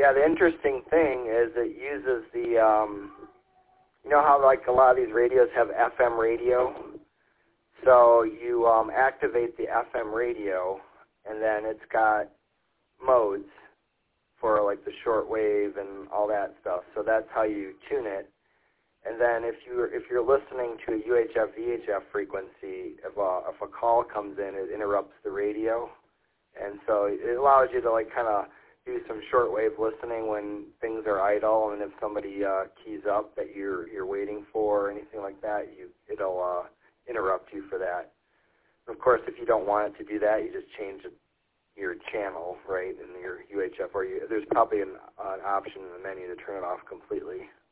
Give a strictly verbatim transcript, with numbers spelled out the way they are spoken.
Yeah, the interesting thing is it uses the, um, you know how like a lot of these radios have F M radio? So you um, activate the F M radio, and then it's got modes for like the shortwave and all that stuff. So that's how you tune it. And then if you're if you're listening to a U H F V H F frequency, if a if a call comes in, it interrupts the radio, and so it allows you to like kind of do some shortwave listening when things are idle, and if somebody uh, keys up that you're you're waiting for or anything like that, you it'll uh, interrupt you for that. Of course, if you don't want it to do that, you just change it, your channel, right, in your U H F, or you, there's probably an, an option in the menu to turn it off completely.